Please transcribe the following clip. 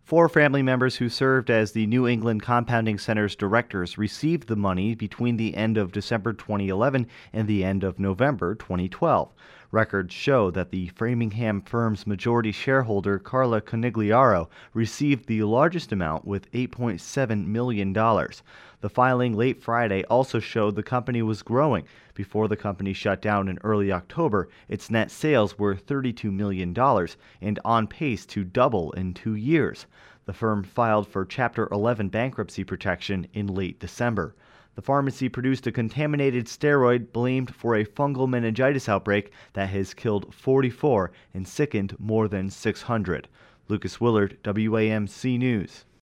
Four family members who served as the New England Compounding Center's directors received the money between the end of December 2011 and the end of November 2012. Records show that the Framingham firm's majority shareholder, Carla Conigliaro, received the largest amount with $8.7 million. The filing late Friday also showed the company was growing. Before the company shut down in early October, its net sales were $32 million and on pace to double in 2 years. The firm filed for Chapter 11 bankruptcy protection in late December. The pharmacy produced a contaminated steroid blamed for a fungal meningitis outbreak that has killed 44 and sickened more than 600. Lucas Willard, WAMC News.